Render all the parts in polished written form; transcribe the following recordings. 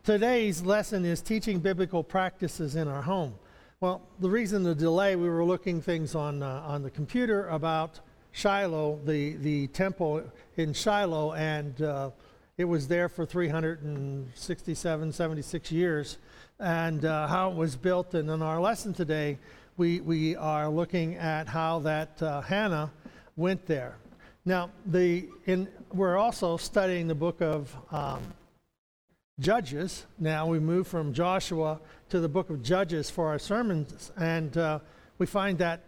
Today's lesson is teaching biblical practices in our home. Well, the reason the delay, we were looking things on the computer about Shiloh, the temple in Shiloh, and it was there for 367, 76 years, and how it was built. And in our lesson today, we are looking at how that Hannah went there. Now, we're also studying the book of Judges. Now we move from Joshua to the book of Judges for our sermons, and we find that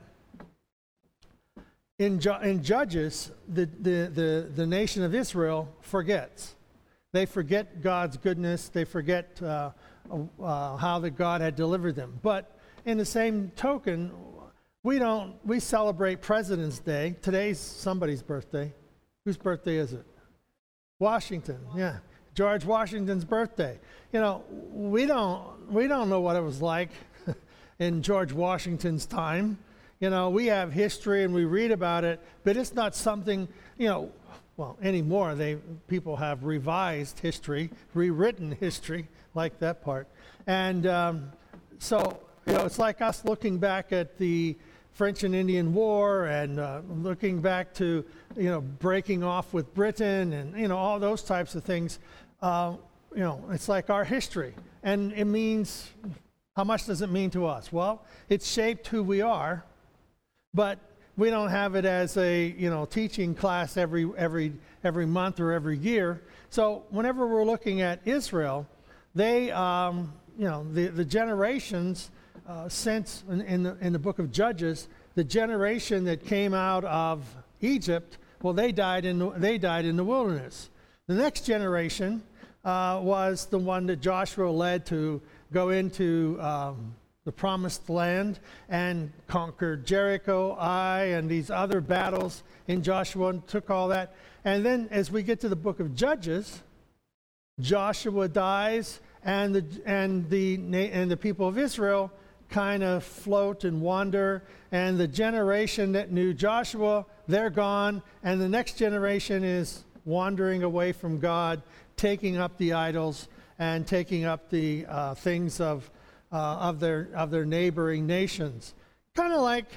in Judges, the nation of Israel forgets. They forget God's goodness. They forget how that God had delivered them. But in the same token, we celebrate President's Day. Today's somebody's birthday. Whose birthday is it? Washington. Yeah. George Washington's birthday. You know, we don't know what it was like in George Washington's time. You know, we have history and we read about it, but it's not something, well, anymore. People have revised history, rewritten history, like that part. And so, it's like us looking back at the French and Indian War and looking back to, breaking off with Britain and, all those types of things. It's like our history. And it means, how much does it mean to us? Well, it's shaped who we are, but we don't have it as a, teaching class every month or every year. So whenever we're looking at Israel, they, the generations since in the book of Judges, the generation that came out of Egypt, well, they died in the wilderness. The next generation was the one that Joshua led to go into the promised land and conquered Jericho, Ai, and these other battles in Joshua, and took all that. And then as we get to the book of Judges, Joshua dies, and the people of Israel kind of float and wander, and the generation that knew Joshua, they're gone, and the next generation is wandering away from God, taking up the idols and taking up the things of their neighboring nations. Kind of like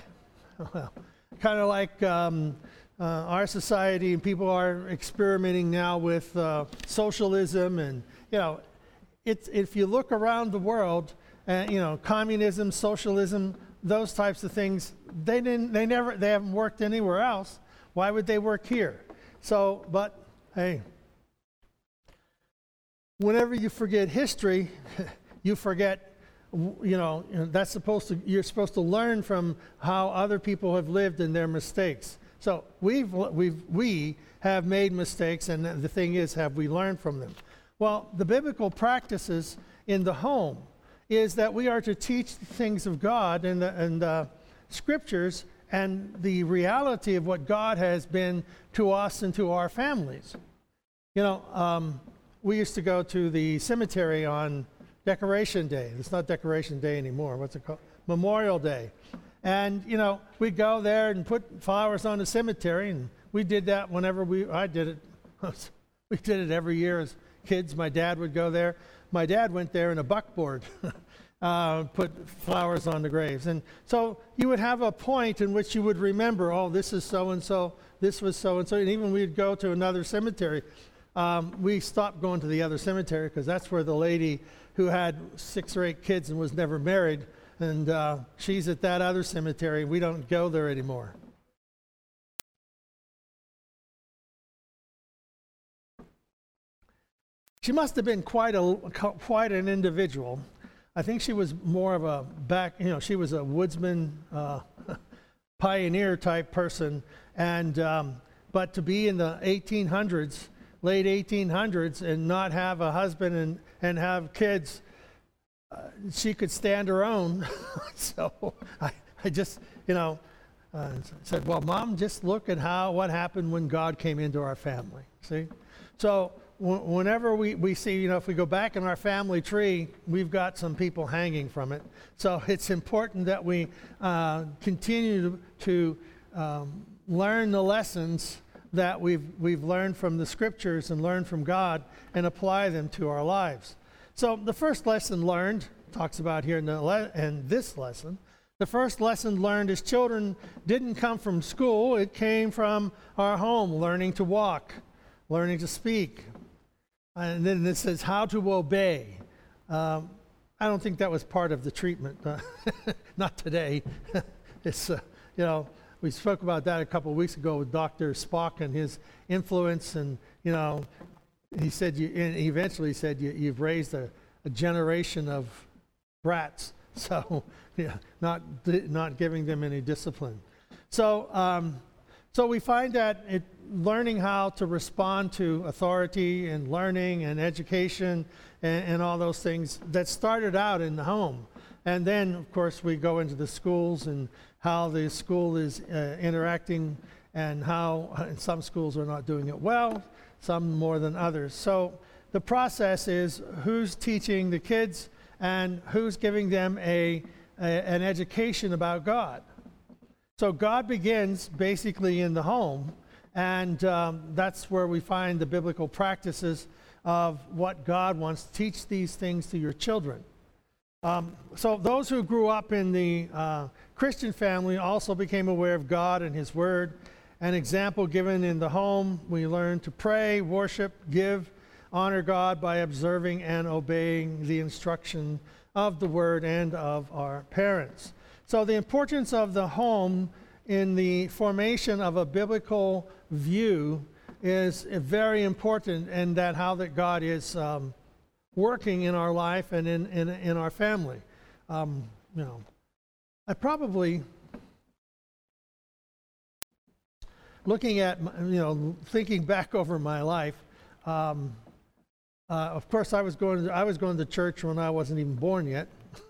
our society, and people are experimenting now with socialism, and if you look around the world, communism, socialism, those types of things, they haven't worked anywhere else. Why would they work here? So, but hey, whenever you forget history, you forget, you're supposed to learn from how other people have lived and their mistakes. So we have made mistakes, and the thing is, have we learned from them? Well, the biblical practices in the home is that we are to teach the things of God and the scriptures and the reality of what God has been to us and to our families. We used to go to the cemetery on Decoration Day. It's not Decoration Day anymore. What's it called? Memorial Day. And, we'd go there and put flowers on the cemetery, and we did that whenever I did it. We did it every year as kids. My dad would go there. My dad went there in a buckboard, put flowers on the graves. And so you would have a point in which you would remember, oh, this is so-and-so, this was so-and-so. And even we'd go to another cemetery. We stopped going to the other cemetery because that's where the lady who had 6 or 8 kids and was never married, and she's at that other cemetery. We don't go there anymore. She must have been quite an individual. I think she was more of she was a woodsman, pioneer type person, and but to be in the 1800s, late 1800s, and not have a husband and have kids, she could stand her own. So I just, said, well, Mom, just look at what happened when God came into our family. See? So whenever we see, if we go back in our family tree, we've got some people hanging from it. So it's important that we continue to learn the lessons that we've learned from the scriptures and learned from God and apply them to our lives. So the first lesson learned, talks about here in this lesson, the first lesson learned is children didn't come from school, it came from our home, learning to walk, learning to speak. And then this says how to obey. I don't think that was part of the treatment, not today. It's, we spoke about that a couple of weeks ago with Dr. Spock and his influence, and, he said, and he eventually said, you've raised a generation of brats, so not giving them any discipline. So we find that learning how to respond to authority and learning and education and all those things that started out in the home. And then, of course, we go into the schools and how the school is interacting and how some schools are not doing it well, some more than others. So the process is who's teaching the kids and who's giving them an education about God. So God begins basically in the home, and that's where we find the biblical practices of what God wants to teach these things to your children. So those who grew up in the Christian family also became aware of God and His Word. An example given in the home, we learn to pray, worship, give, honor God by observing and obeying the instruction of the Word and of our parents. So the importance of the home in the formation of a biblical view is very important, and that how that God is working in our life and in our family. I probably, looking at, thinking back over my life, of course I was going to church when I wasn't even born yet.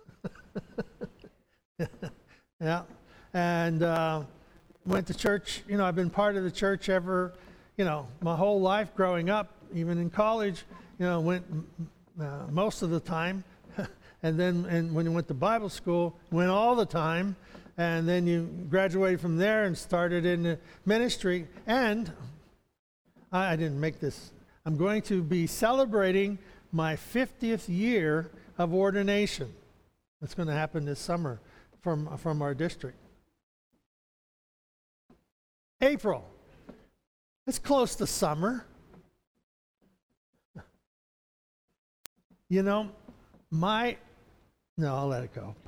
Yeah, and went to church. I've been part of the church ever, my whole life growing up, even in college. Went most of the time, and then when you went to Bible school, went all the time, and then you graduated from there and started in the ministry. And I didn't make this. I'm going to be celebrating my 50th year of ordination. That's going to happen this summer from our district. April. It's close to summer. No, I'll let it go.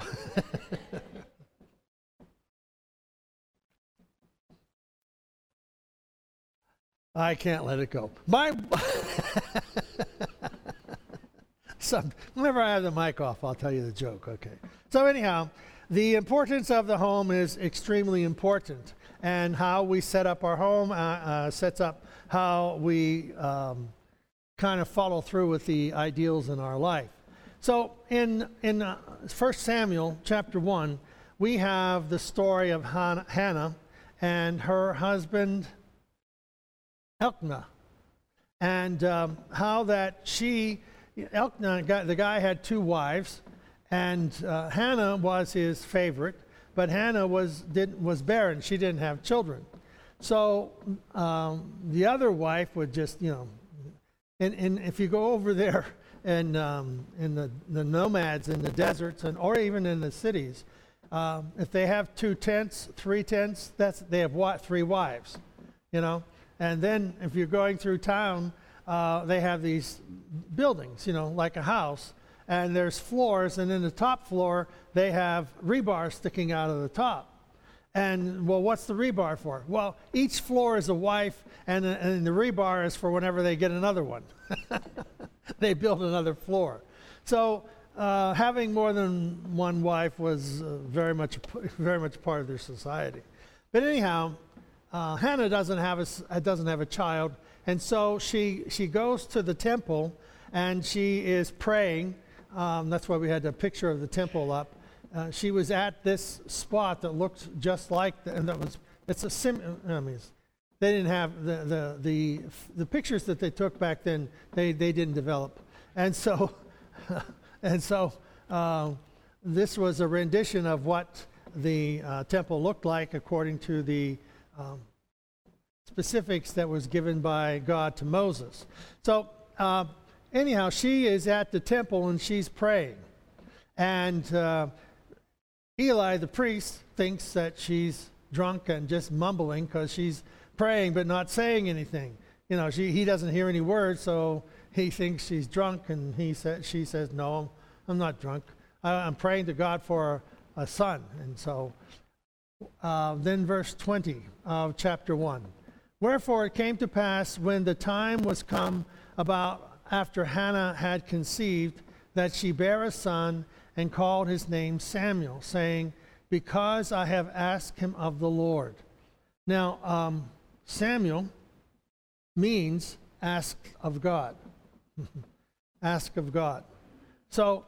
I can't let it go. Whenever I have the mic off, I'll tell you the joke, okay. So anyhow, the importance of the home is extremely important, and how we set up our home sets up how we kind of follow through with the ideals in our life. So in 1 Samuel chapter 1, we have the story of Hannah and her husband Elkanah, and how that Elkanah, the guy had two wives, and Hannah was his favorite, but Hannah was barren. She didn't have children. So the other wife would just, and if you go over there in the nomads in the deserts, or even in the cities, if they have 2 tents, 3 tents, they have 3 wives, And then if you're going through town, they have these buildings, like a house, and there's floors, and in the top floor they have rebar sticking out of the top. And, well, what's the rebar for? Well, each floor is a wife, and the rebar is for whenever they get another one. They build another floor. So having more than one wife was very much part of their society. But anyhow, Hannah doesn't have a child, and so she goes to the temple, and she is praying. That's why we had a picture of the temple up. She was at this spot that looked just like, they didn't have the pictures that they took back then. They didn't develop, and so this was a rendition of what the temple looked like according to the specifics that was given by God to Moses. So anyhow, she is at the temple and she's praying. And Eli, the priest, thinks that she's drunk and just mumbling because she's praying but not saying anything. You know, he doesn't hear any words, so he thinks she's drunk, and she says, no, I'm not drunk. I'm praying to God for a son. And so then verse 20 of chapter 1. Wherefore it came to pass, when the time was come about after Hannah had conceived, that she bare a son, and called his name Samuel, saying, because I have asked him of the Lord. Now, Samuel means ask of God. Ask of God. So,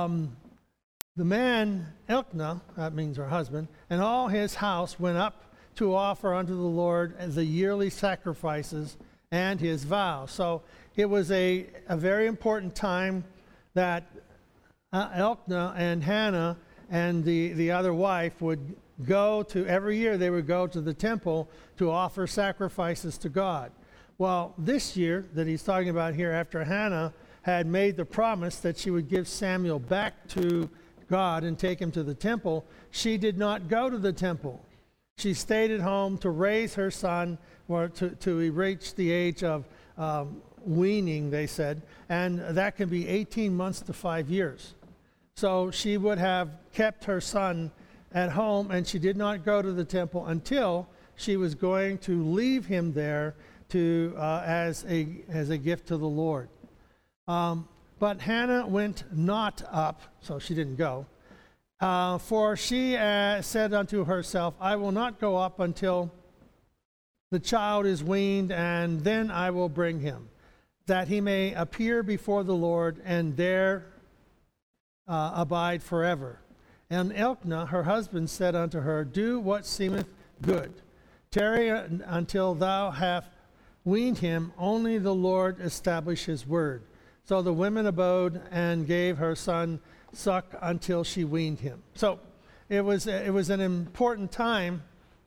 the man, Elkanah, that means her husband, and all his house went up to offer unto the Lord the yearly sacrifices and his vow. So, it was a very important time that Elkanah and Hannah and the other wife would go to, every year they would go to the temple to offer sacrifices to God. Well, this year that he's talking about here, after Hannah had made the promise that she would give Samuel back to God and take him to the temple, she did not go to the temple. She stayed at home to raise her son, or to reach the age of weaning, they said, and that can be 18 months to 5 years. So she would have kept her son at home, and she did not go to the temple until she was going to leave him there to as a gift to the Lord. But Hannah went not up, so she didn't go, for she said unto herself, I will not go up until the child is weaned, and then I will bring him, that he may appear before the Lord, and there abide forever. And Elkanah, her husband, said unto her, do what seemeth good. Tarry until thou hast weaned him, only the Lord establish his word. So the women abode and gave her son suck until she weaned him. So it was an important time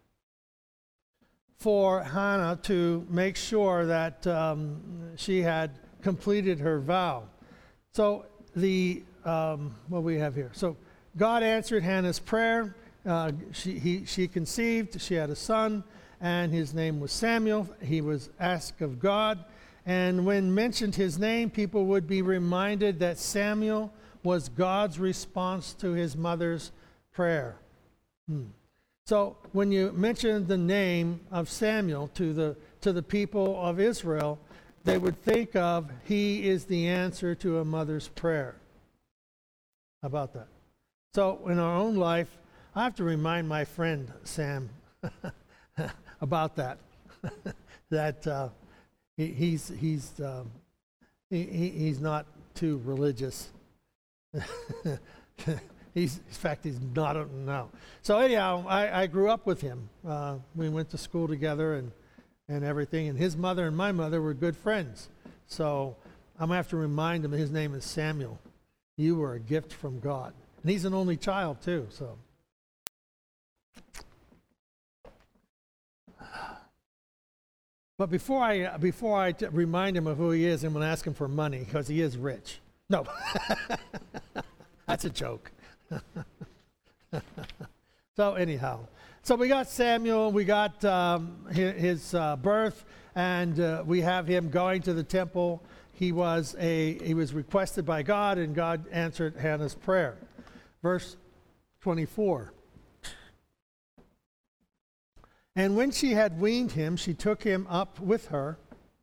for Hannah to make sure that she had completed her vow. So what we have here. So God answered Hannah's prayer. She conceived. She had a son, and his name was Samuel. He was asked of God. And when mentioned his name, people would be reminded that Samuel was God's response to his mother's prayer. So when you mention the name of Samuel to the people of Israel, they would think of he is the answer to a mother's prayer. How about that? So in our own life, I have to remind my friend Sam about that. That he's not too religious. In fact, he's not. No. So anyhow, I grew up with him. We went to school together and everything. And his mother and my mother were good friends. So I'm gonna have to remind him his name is Samuel. You were a gift from God, and he's an only child too. So. But before I remind him of who he is, I'm going to ask him for money because he is rich. No, that's a joke. So anyhow, so we got Samuel, we got his birth, and we have him going to the temple. He was requested by God, and God answered Hannah's prayer. Verse 24. And when she had weaned him, she took him up with her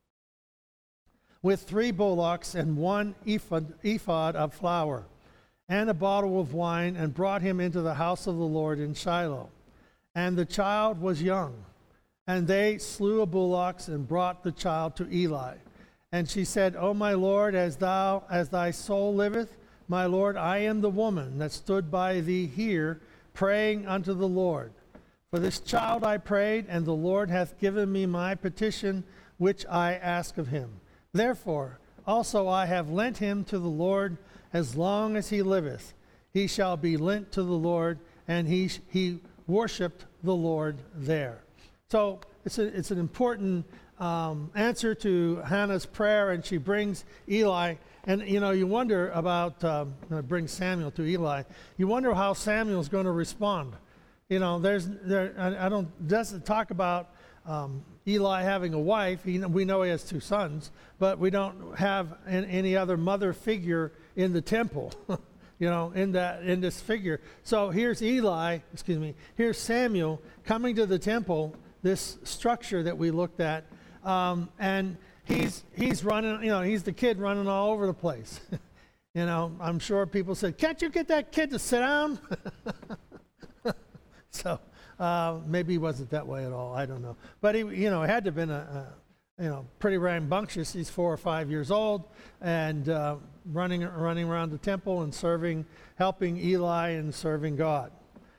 with 3 bullocks and 1 ephod of flour and a bottle of wine, and brought him into the house of the Lord in Shiloh. And the child was young. And they slew a bullock and brought the child to Eli. And she said, O my Lord, as thy soul liveth, my Lord, I am the woman that stood by thee here, praying unto the Lord. For this child I prayed, and the Lord hath given me my petition, which I ask of him. Therefore also I have lent him to the Lord as long as he liveth. He shall be lent to the Lord, and he worshipped the Lord there. So it's an important answer to Hannah's prayer, and she brings Eli. And, you wonder about, bring Samuel to Eli. You wonder how Samuel's going to respond. Doesn't talk about Eli having a wife. We know he has 2 sons, but we don't have any other mother figure in the temple, in this figure. So here's here's Samuel coming to the temple, this structure that we looked at, and he's running, he's the kid running all over the place. I'm sure people said, "Can't you get that kid to sit down?" So maybe he wasn't that way at all. I don't know. But he had to have been pretty rambunctious. He's 4 or 5 years old, and running around the temple and helping Eli and serving God.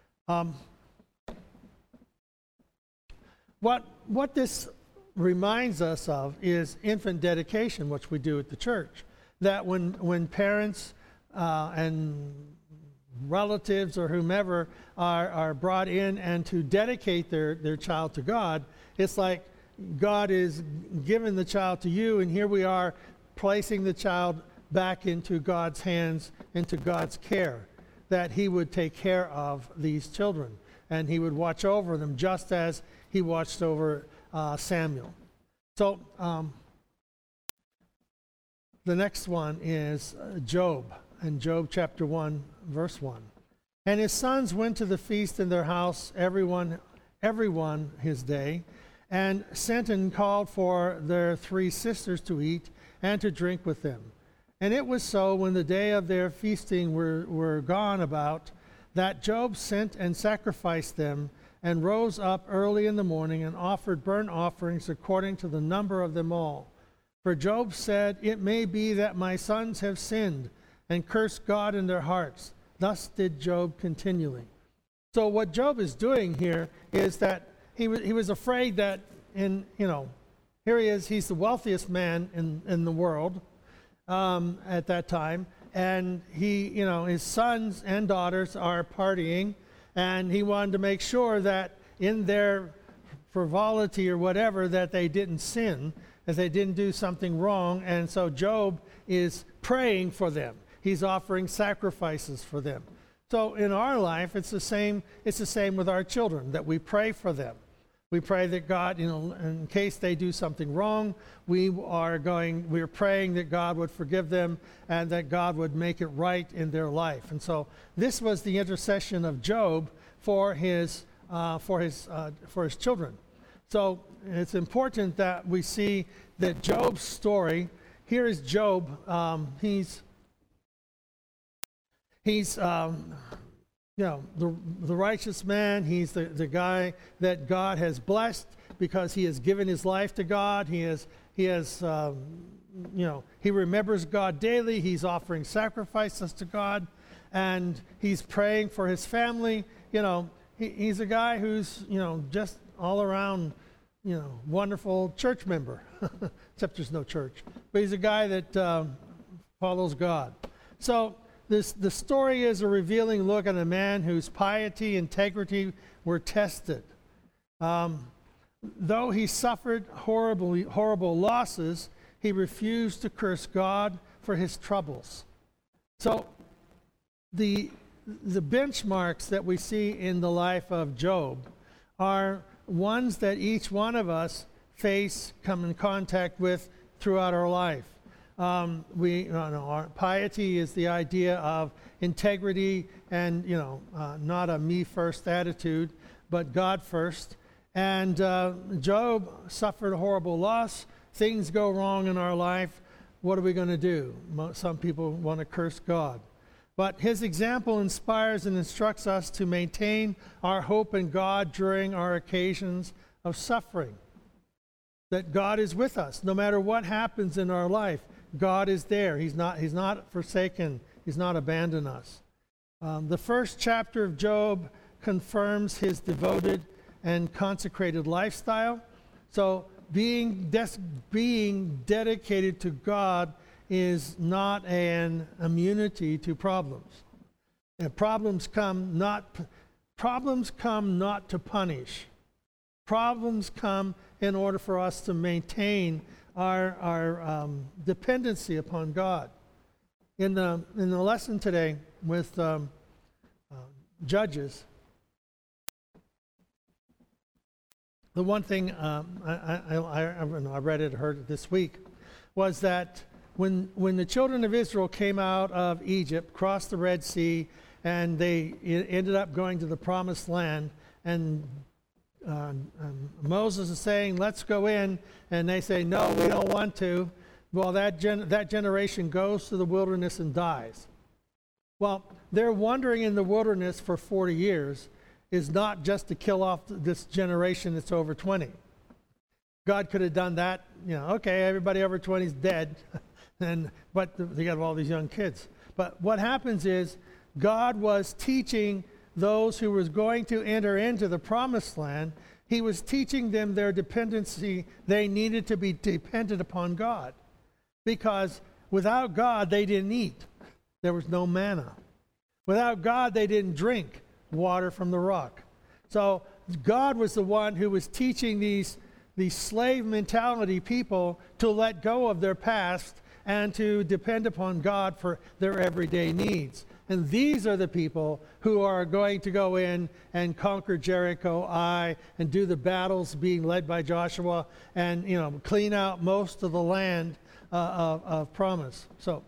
What this reminds us of is infant dedication, which we do at the church. That when parents and relatives or whomever are brought in and to dedicate their child to God, it's like God is giving the child to you, and here we are placing the child back into God's hands, into God's care, that he would take care of these children and he would watch over them just as he watched over Samuel. So the next one is Job, and Job chapter 1, verse 1. And his sons went to the feast in their house, everyone his day, and sent and called for their 3 sisters to eat and to drink with them. And it was so, when the day of their feasting were gone about, that Job sent and sacrificed them, and rose up early in the morning and offered burnt offerings according to the number of them all. For Job said, "It may be that my sons have sinned and cursed God in their hearts." Thus did Job continually. So what Job is doing here is that he was afraid that here he is, he's the wealthiest man in the world at that time, and his sons and daughters are partying, and he wanted to make sure that in their frivolity or whatever, that they didn't sin, that they didn't do something wrong. And so Job is praying for them. He's offering sacrifices for them. So in our life, it's the same with our children, that we pray for them. We pray that God, in case they do something wrong, we're praying that God would forgive them and that God would make it right in their life. And so this was the intercession of Job for his children. So it's important that we see that Job's story. Here is Job. He's the righteous man. He's the guy that God has blessed because he has given his life to God. He remembers God daily. He's offering sacrifices to God, and he's praying for his family. He's a guy who's just all around wonderful church member, except there's no church. But he's a guy that follows God. So the story is a revealing look at a man whose piety, integrity were tested. Though he suffered horrible losses, he refused to curse God for his troubles. So the benchmarks that we see in the life of Job are ones that each one of us come in contact with throughout our life. Our piety is the idea of integrity and, not a me first attitude, but God first. And Job suffered a horrible loss. Things go wrong in our life. What are we going to do? Some people want to curse God. But his example inspires and instructs us to maintain our hope in God during our occasions of suffering. That God is with us. No matter what happens in our life, God is there. He's not forsaken. He's not abandoned us. The first chapter of Job confirms his devoted and consecrated lifestyle. So being dedicated to God is not an immunity to problems. And problems come not to punish. Problems come in order for us to maintain our dependency upon God. In the lesson today with Judges, the one thing I read it, heard it this week, was that when the children of Israel came out of Egypt, crossed the Red Sea, and they ended up going to the Promised Land, and Moses is saying, let's go in, and they say, no, we don't want to. Well, that generation goes to the wilderness and dies. Well, their wandering in the wilderness for 40 years is not just to kill off this generation that's over 20. God could have done that, okay, everybody over 20 is dead, but they got all these young kids. But what happens is God was teaching those who was going to enter into the Promised Land, he was teaching them their dependency. They needed to be dependent upon God, because without God, they didn't eat. There was no manna. Without God, they didn't drink water from the rock. So God was the one who was teaching these slave mentality people to let go of their past and to depend upon God for their everyday needs. And these are the people who are going to go in and conquer Jericho, and do the battles being led by Joshua, and clean out most of the land of promise. So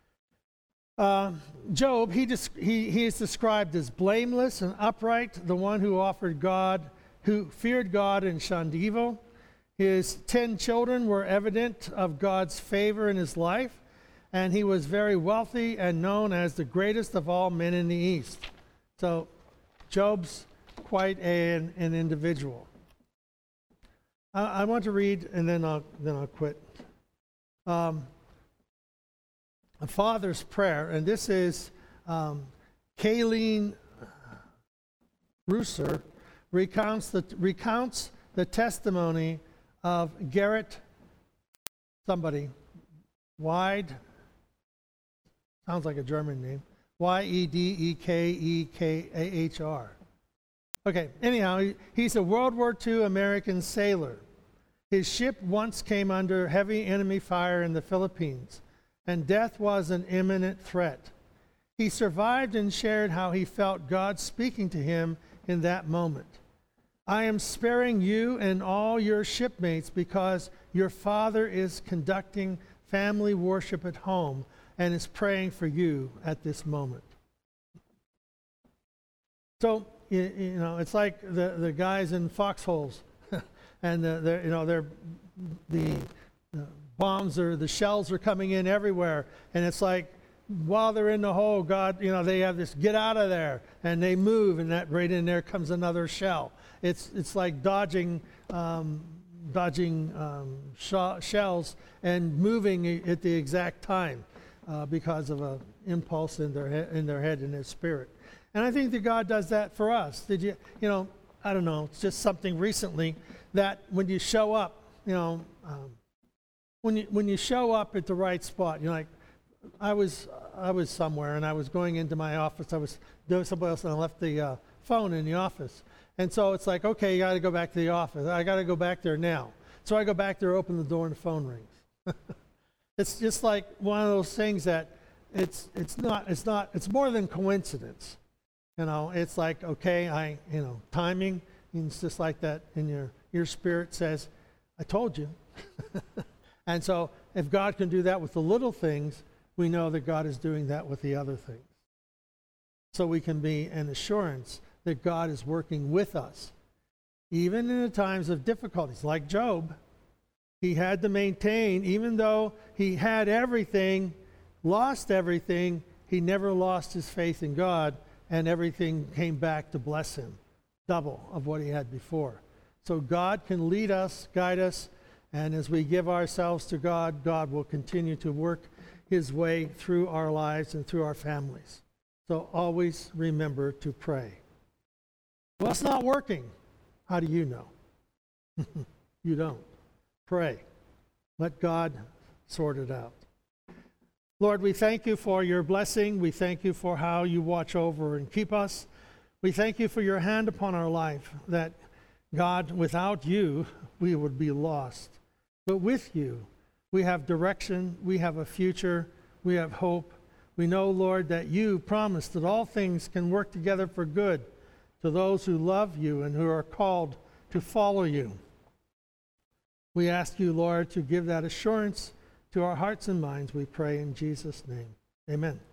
Job, he is described as blameless and upright, the one who feared God and shunned evil. His 10 children were evident of God's favor in his life, and he was very wealthy and known as the greatest of all men in the East. So Job's quite an individual. I want to read, and then I'll quit. A father's prayer, and this is Kayleen Rooser recounts the testimony of Gerrit Wide, sounds like a German name, Yedekeekahr. Okay, anyhow, he's a World War II American sailor. His ship once came under heavy enemy fire in the Philippines, and death was an imminent threat. He survived and shared how he felt God speaking to him in that moment. I am sparing you and all your shipmates because your father is conducting family worship at home and is praying for you at this moment. So, it's like the guys in foxholes, and the bombs or the shells are coming in everywhere, and it's like while they're in the hole, God, they have this get out of there, and they move, and that right in there comes another shell. It's like dodging shells and moving at the exact time because of an impulse in their head and their spirit. And I think that God does that for us. Did you? I don't know. It's just something recently that when you show up, when you show up at the right spot, you're like, I was somewhere and I was going into my office. I was doing something else and I left the phone in the office. And so it's like, okay, you got to go back to the office. I got to go back there now. So I go back there, open the door, and the phone rings. It's just like one of those things that it's more than coincidence. It's like, okay, timing. It's just like that in your spirit says, I told you. And so if God can do that with the little things, we know that God is doing that with the other things. So we can be an assurance that God is working with us. Even in the times of difficulties, like Job, he had to maintain, even though he had everything, lost everything, he never lost his faith in God, and everything came back to bless him, double of what he had before. So God can lead us, guide us, and as we give ourselves to God, God will continue to work his way through our lives and through our families. So always remember to pray. Well, it's not working. How do you know? You don't. Pray. Let God sort it out. Lord, we thank you for your blessing. We thank you for how you watch over and keep us. We thank you for your hand upon our life, that God, without you, we would be lost. But with you, we have direction, we have a future, we have hope. We know, Lord, that you promised that all things can work together for good to those who love you and who are called to follow you. We ask you, Lord, to give that assurance to our hearts and minds, we pray in Jesus' name. Amen.